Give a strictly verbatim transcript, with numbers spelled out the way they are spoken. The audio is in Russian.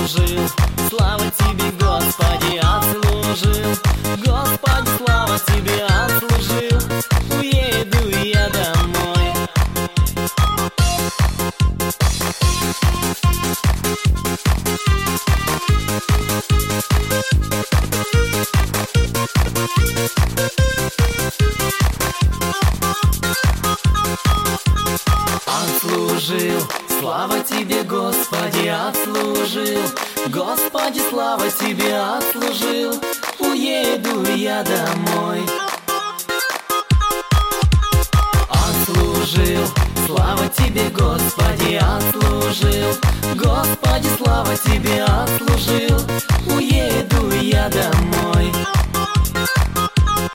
отслужил. Слава тебе, Господи, отслужил. Господи, слава тебе, отслужил. Уеду я домой. Отслужил, слава тебе, Господи, отслужил. Господи, слава тебе, отслужил. Уеду я домой. Отслужил, слава тебе, Господи, отслужил. Господи, слава тебе, отслужил. Уеду я домой.